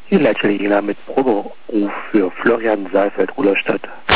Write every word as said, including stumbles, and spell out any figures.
Hier Leitstelle Jena mit Proberuf für Florian Saalfeld, Rudolstadt.